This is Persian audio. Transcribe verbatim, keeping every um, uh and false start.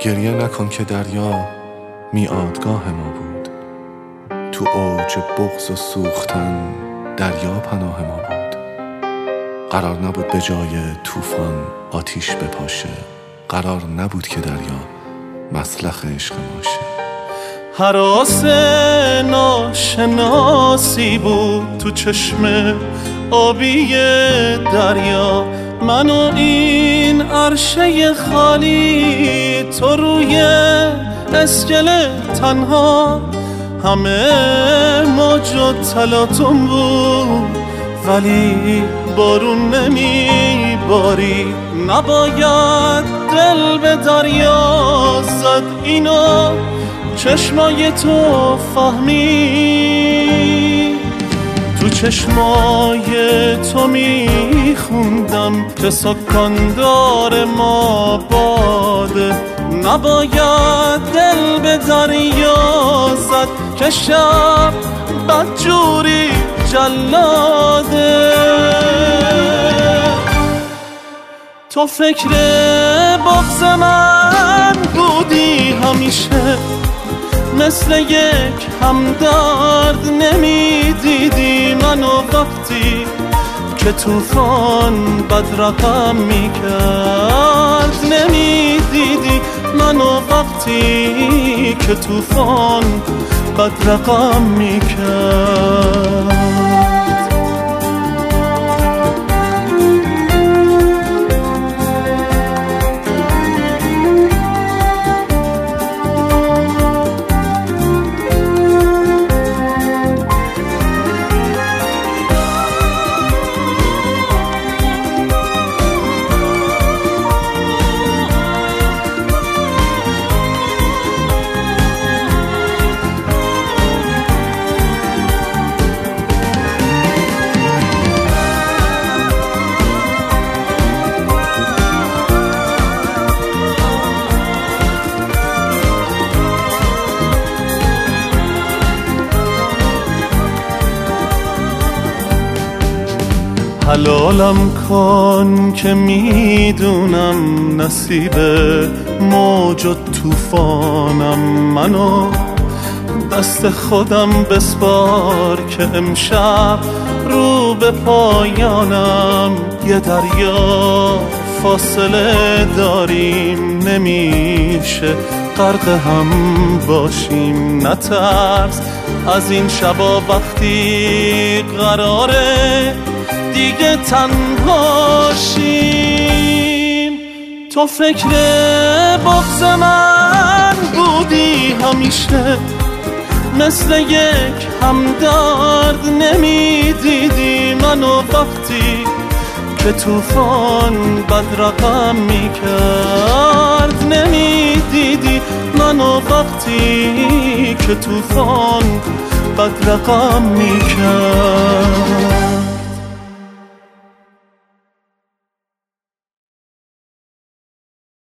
گریه نکن که دریا میعادگاه ما بود، تو اوج بغض و سوختن دریا پناه ما بود. قرار نبود به جای طوفان آتیش بپاشه، قرار نبود که دریا مسلخ عشق باشه. هراس ناشناسی بود تو چشم آبی دریا، من و این عرشه خالی، تو روی اسکله تنها. همه موج و تلاطم بود ولی بارون نمی باری. نباید دل به دریا زد، اینو چشمای تو فهمی. تو چشمای تو میخوندم که سکندار ما باده. نباید دل به دریا زد که شب بدجوری جلاده. تو فکر بغض من بودی همیشه، مثل یک همدرد نمیدیدی منو وقتی که طوفان بد رقم میکرد. نمیدیدی منو وقتی که طوفان بد رقم میکرد. حلالم کن که میدونم نصیب موج و طوفانم. منو دست خودم بسپار که امشب رو به پایانم. یه دریا فاصله داریم، نمیشه غرق هم باشیم. نترس از این شبا وقتی قراره دیگه تنها شیم. تو فکر بغض من بودی همیشه، مثل یک همدرد نمیدیدی منو وقتی که طوفان بد رقم میکرد. نمیدیدی منو وقتی که طوفان بد رقم میکرد.